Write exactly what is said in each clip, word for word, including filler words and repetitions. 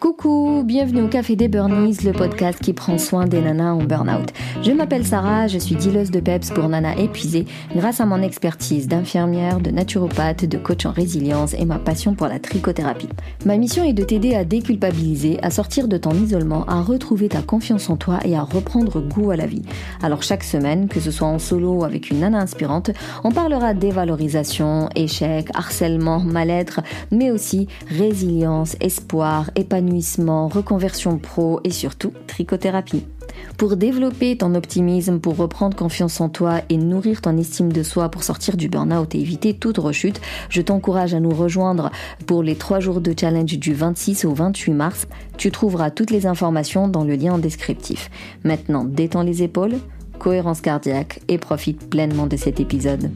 Coucou, bienvenue au Café des Burnies, le podcast qui prend soin des nanas en burn-out. Je m'appelle Sarah, je suis dealeuse de peps pour nanas épuisées grâce à mon expertise d'infirmière, de naturopathe, de coach en résilience et ma passion pour la trichothérapie. Ma mission est de t'aider à déculpabiliser, à sortir de ton isolement, à retrouver ta confiance en toi et à reprendre goût à la vie. Alors chaque semaine, que ce soit en solo ou avec une nana inspirante, on parlera dévalorisation, échec, harcèlement, mal-être, mais aussi résilience, espoir, épanouissement, reconversion pro et surtout trichothérapie. Pour développer ton optimisme, pour reprendre confiance en toi et nourrir ton estime de soi pour sortir du burn-out et éviter toute rechute, je t'encourage à nous rejoindre pour les trois jours de challenge du vingt-six au vingt-huit mars. Tu trouveras toutes les informations dans le lien en descriptif. Maintenant, détends les épaules, cohérence cardiaque et profite pleinement de cet épisode.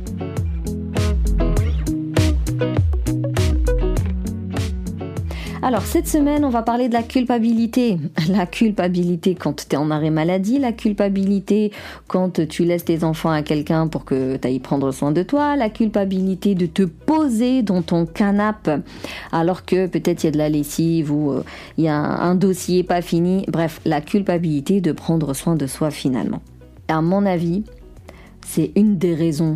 Alors cette semaine, on va parler de la culpabilité. La culpabilité quand tu es en arrêt maladie, la culpabilité quand tu laisses tes enfants à quelqu'un pour que tu ailles prendre soin de toi, la culpabilité de te poser dans ton canapé alors que peut-être il y a de la lessive ou euh, il y a un, un dossier pas fini. Bref, la culpabilité de prendre soin de soi finalement. À mon avis, c'est une des raisons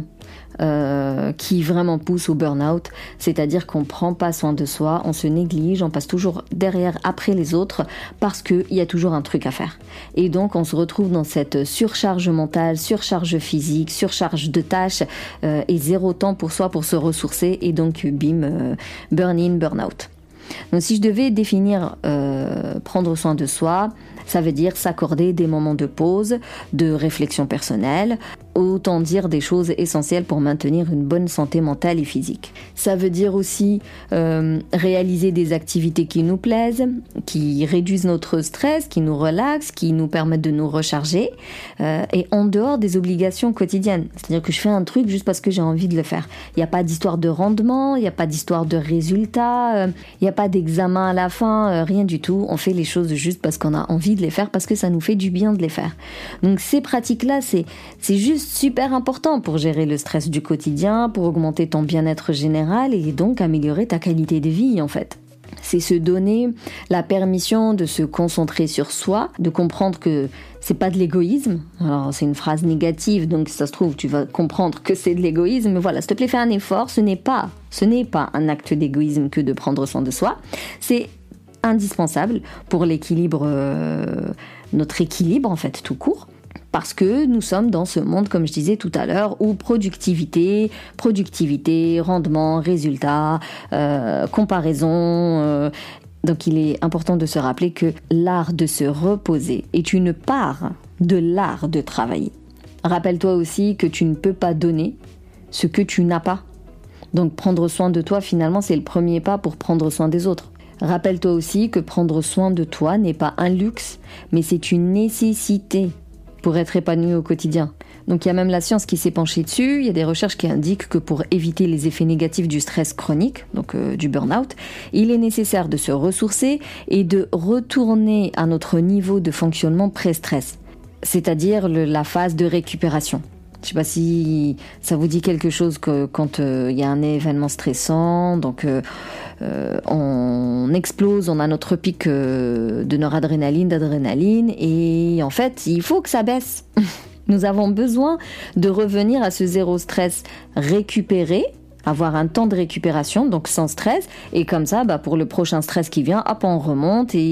Euh, qui vraiment pousse au burn-out, c'est-à-dire qu'on prend pas soin de soi, on se néglige, on passe toujours derrière après les autres parce qu'il y a toujours un truc à faire. Et donc on se retrouve dans cette surcharge mentale, surcharge physique, surcharge de tâches euh, et zéro temps pour soi pour se ressourcer et donc bim, euh, burn-in, burn-out. Donc si je devais définir euh, prendre soin de soi, ça veut dire s'accorder des moments de pause, de réflexion personnelle, autant dire des choses essentielles pour maintenir une bonne santé mentale et physique. Ça veut dire aussi euh, réaliser des activités qui nous plaisent, qui réduisent notre stress, qui nous relaxent, qui nous permettent de nous recharger, euh, et en dehors des obligations quotidiennes. C'est-à-dire que je fais un truc juste parce que j'ai envie de le faire. Il n'y a pas d'histoire de rendement, il n'y a pas d'histoire de résultat, euh, il n'y a pas d'examen à la fin, euh, rien du tout. On fait les choses juste parce qu'on a envie de les faire, parce que ça nous fait du bien de les faire. Donc ces pratiques-là, c'est, c'est juste super important pour gérer le stress du quotidien, pour augmenter ton bien-être général et donc améliorer ta qualité de vie en fait. C'est se donner la permission de se concentrer sur soi, de comprendre que c'est pas de l'égoïsme. Alors c'est une phrase négative, donc si ça se trouve tu vas comprendre que c'est de l'égoïsme, mais voilà, s'il te plaît fais un effort, ce n'est pas, ce n'est pas un acte d'égoïsme que de prendre soin de soi, c'est indispensable pour l'équilibre, euh, notre équilibre en fait tout court. Parce que nous sommes dans ce monde, comme je disais tout à l'heure, où productivité, productivité, rendement, résultat, euh, comparaison. Euh, donc il est important de se rappeler que l'art de se reposer est une part de l'art de travailler. Rappelle-toi aussi que tu ne peux pas donner ce que tu n'as pas. Donc prendre soin de toi, finalement, c'est le premier pas pour prendre soin des autres. Rappelle-toi aussi que prendre soin de toi n'est pas un luxe, mais c'est une nécessité pour être épanoui au quotidien. Donc il y a même la science qui s'est penchée dessus, il y a des recherches qui indiquent que pour éviter les effets négatifs du stress chronique, donc euh, du burn-out, il est nécessaire de se ressourcer et de retourner à notre niveau de fonctionnement pré-stress, c'est-à-dire le, la phase de récupération. Je ne sais pas si ça vous dit quelque chose que quand il euh, y a un événement stressant, donc euh, euh, on explose, on a notre pic euh, de noradrénaline, d'adrénaline, et en fait, il faut que ça baisse. Nous avons besoin de revenir à ce zéro stress récupéré, avoir un temps de récupération, donc sans stress, et comme ça, bah, pour le prochain stress qui vient, hop, on remonte et,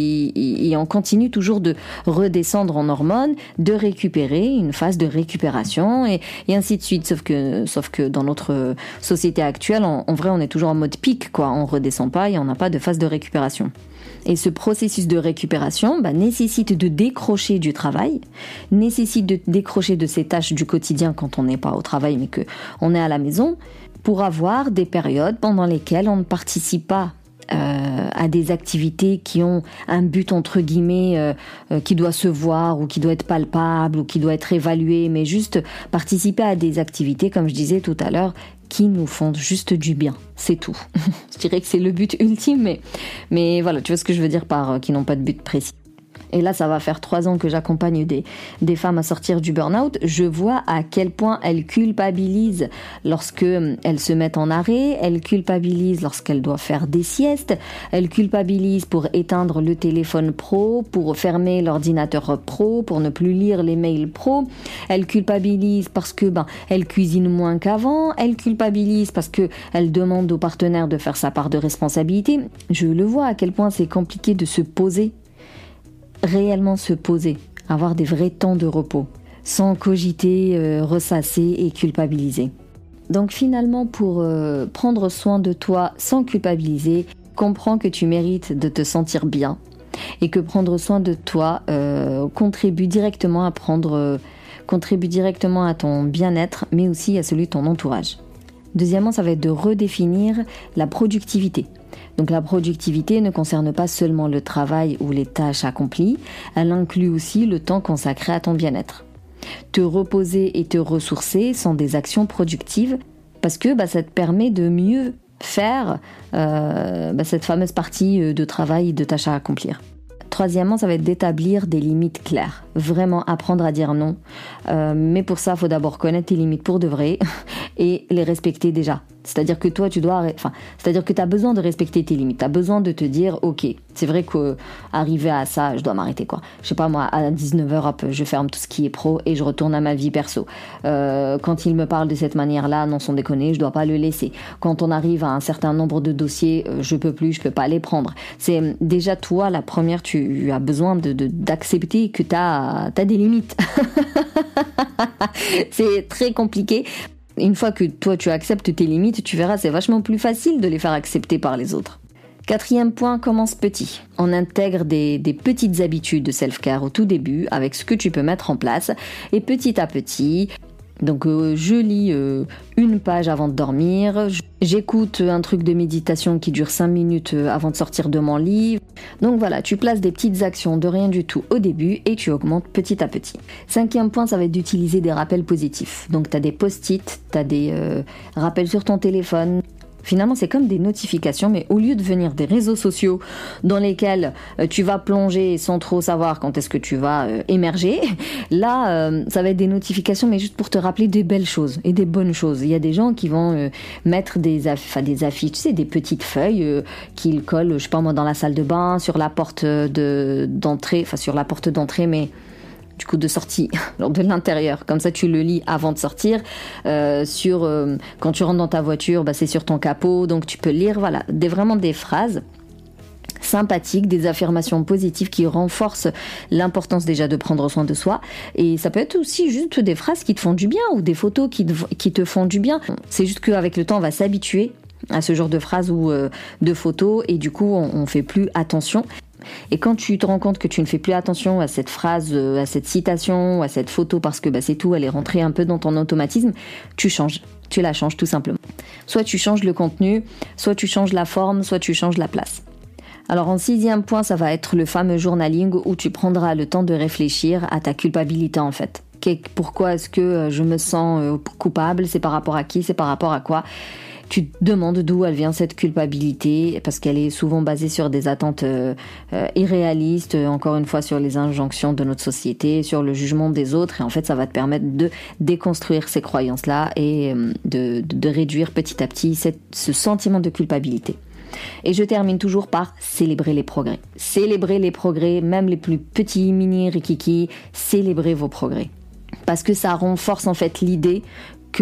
et, et on continue toujours de redescendre en hormones, de récupérer, une phase de récupération, et, et ainsi de suite. Sauf que, sauf que dans notre société actuelle, en, en vrai, on est toujours en mode pic, quoi. On redescend pas et on n'a pas de phase de récupération. Et ce processus de récupération bah, nécessite de décrocher du travail, nécessite de décrocher de ces tâches du quotidien quand on n'est pas au travail, mais qu'on est à la maison, pour avoir des périodes pendant lesquelles on ne participe pas euh, à des activités qui ont un but entre guillemets euh, euh, qui doit se voir ou qui doit être palpable ou qui doit être évalué, mais juste participer à des activités, comme je disais tout à l'heure, qui nous font juste du bien, c'est tout. Je dirais que c'est le but ultime, mais, mais voilà, tu vois ce que je veux dire par euh, qui n'ont pas de but précis. et là ça va faire trois ans que j'accompagne des, des femmes à sortir du burn-out, je vois à quel point elles culpabilisent lorsque elles se mettent en arrêt, elles culpabilisent lorsqu'elles doivent faire des siestes, elles culpabilisent pour éteindre le téléphone pro, pour fermer l'ordinateur pro, pour ne plus lire les mails pro, elles culpabilisent parce que ben elles cuisinent moins qu'avant, elles culpabilisent parce que elles demandent au partenaire de faire sa part de responsabilité. Je le vois à quel point c'est compliqué de se poser, réellement se poser, avoir des vrais temps de repos, sans cogiter, euh, ressasser et culpabiliser. Donc finalement, pour euh, prendre soin de toi sans culpabiliser, comprends que tu mérites de te sentir bien et que prendre soin de toi euh, contribue directement à prendre, euh, contribue directement à ton bien-être, mais aussi à celui de ton entourage. Deuxièmement, ça va être de redéfinir la productivité. Donc la productivité ne concerne pas seulement le travail ou les tâches accomplies, elle inclut aussi le temps consacré à ton bien-être. Te reposer et te ressourcer sont des actions productives parce que bah, ça te permet de mieux faire euh, bah, cette fameuse partie de travail et de tâches à accomplir. Troisièmement, ça va être d'établir des limites claires. Vraiment apprendre à dire non. Euh, mais pour ça, il faut d'abord connaître tes limites pour de vrai et les respecter déjà. C'est-à-dire que toi, tu dois, enfin, c'est-à-dire que tu as besoin de respecter tes limites. Tu as besoin de te dire, ok, c'est vrai qu'arriver à ça, je dois m'arrêter, quoi. Je sais pas, moi, à dix-neuf heures, hop, je ferme tout ce qui est pro et je retourne à ma vie perso. Euh, quand il me parle de cette manière-là, non, sans déconner, je dois pas le laisser. Quand on arrive à un certain nombre de dossiers, euh, je peux plus, je peux pas les prendre. C'est déjà toi, la première, tu as besoin de, de, d'accepter que tu as des limites. C'est très compliqué. Une fois que toi tu acceptes tes limites, tu verras, c'est vachement plus facile de les faire accepter par les autres. Quatrième point, commence petit. On intègre des, des petites habitudes de self-care au tout début avec ce que tu peux mettre en place et petit à petit. Donc euh, je lis euh, une page avant de dormir, j'écoute un truc de méditation qui dure cinq minutes avant de sortir de mon lit. Donc voilà, tu places des petites actions de rien du tout au début et tu augmentes petit à petit. Cinquième point, ça va être d'utiliser des rappels positifs. Donc tu as des post-it, tu as des euh, rappels sur ton téléphone. Finalement, c'est comme des notifications, mais au lieu de venir des réseaux sociaux dans lesquels euh, tu vas plonger sans trop savoir quand est-ce que tu vas euh, émerger, là, euh, ça va être des notifications, mais juste pour te rappeler des belles choses et des bonnes choses. Il y a des gens qui vont euh, mettre des, aff- des affiches, tu sais, des petites feuilles euh, qu'ils collent, je sais pas moi, dans la salle de bain, sur la porte de, d'entrée, enfin sur la porte d'entrée, mais du coup de sortie, alors de l'intérieur, comme ça tu le lis avant de sortir, euh, sur euh, quand tu rentres dans ta voiture, bah, c'est sur ton capot, donc tu peux lire, voilà, des, vraiment des phrases sympathiques, des affirmations positives qui renforcent l'importance déjà de prendre soin de soi, et ça peut être aussi juste des phrases qui te font du bien ou des photos qui te, qui te font du bien. C'est juste qu'avec le temps on va s'habituer à ce genre de phrases ou euh, de photos et du coup on, on fait plus attention. Et quand tu te rends compte que tu ne fais plus attention à cette phrase, à cette citation, à cette photo parce que bah, c'est tout, elle est rentrée un peu dans ton automatisme, tu changes, tu la changes tout simplement. Soit tu changes le contenu, soit tu changes la forme, soit tu changes la place. Alors en sixième point, ça va être le fameux journaling où tu prendras le temps de réfléchir à ta culpabilité en fait. Pourquoi est-ce que je me sens coupable? C'est par rapport à qui? C'est par rapport à quoi? Tu te demandes d'où elle vient cette culpabilité, parce qu'elle est souvent basée sur des attentes euh, euh, irréalistes, encore une fois sur les injonctions de notre société, sur le jugement des autres, et en fait ça va te permettre de déconstruire ces croyances-là et euh, de, de, de réduire petit à petit cette, ce sentiment de culpabilité. Et je termine toujours par célébrer les progrès. Célébrer les progrès, même les plus petits, mini, rikiki, célébrez vos progrès. Parce que ça renforce en fait l'idée que...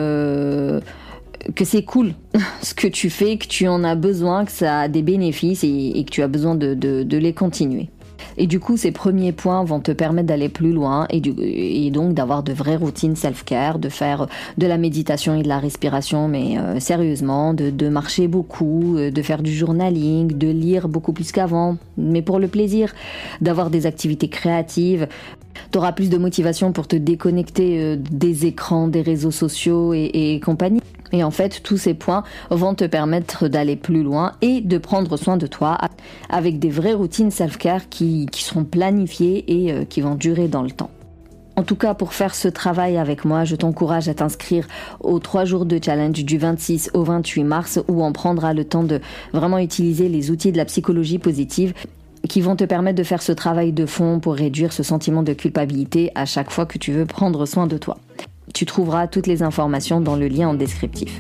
Euh, que c'est cool ce que tu fais, que tu en as besoin, que ça a des bénéfices et, et que tu as besoin de, de, de les continuer. Et du coup, ces premiers points vont te permettre d'aller plus loin et, du, et donc d'avoir de vraies routines self-care, de faire de la méditation et de la respiration, mais euh, sérieusement, de, de marcher beaucoup, de faire du journaling, de lire beaucoup plus qu'avant, mais pour le plaisir, d'avoir des activités créatives. Tu auras plus de motivation pour te déconnecter euh, des écrans, des réseaux sociaux et, et compagnie. Et en fait, tous ces points vont te permettre d'aller plus loin et de prendre soin de toi avec des vraies routines self-care qui, qui seront planifiées et euh, qui vont durer dans le temps. En tout cas, pour faire ce travail avec moi, je t'encourage à t'inscrire aux trois jours de challenge du vingt-six au vingt-huit mars où on prendra le temps de vraiment utiliser les outils de la psychologie positive qui vont te permettre de faire ce travail de fond pour réduire ce sentiment de culpabilité à chaque fois que tu veux prendre soin de toi. Tu trouveras toutes les informations dans le lien en descriptif.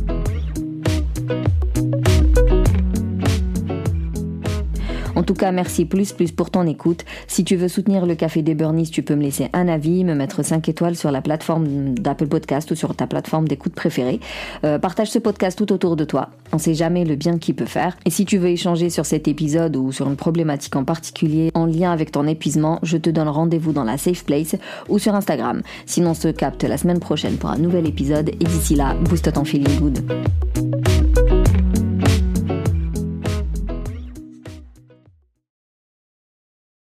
En tout cas, merci plus plus pour ton écoute. Si tu veux soutenir le Café des Burnies, tu peux me laisser un avis, me mettre cinq étoiles sur la plateforme d'Apple Podcast ou sur ta plateforme d'écoute préférée. Euh, partage ce podcast tout autour de toi. On sait jamais le bien qu'il peut faire. Et si tu veux échanger sur cet épisode ou sur une problématique en particulier en lien avec ton épuisement, je te donne rendez-vous dans la Safe Place ou sur Instagram. Sinon, on se capte la semaine prochaine pour un nouvel épisode. Et d'ici là, booste ton feeling good.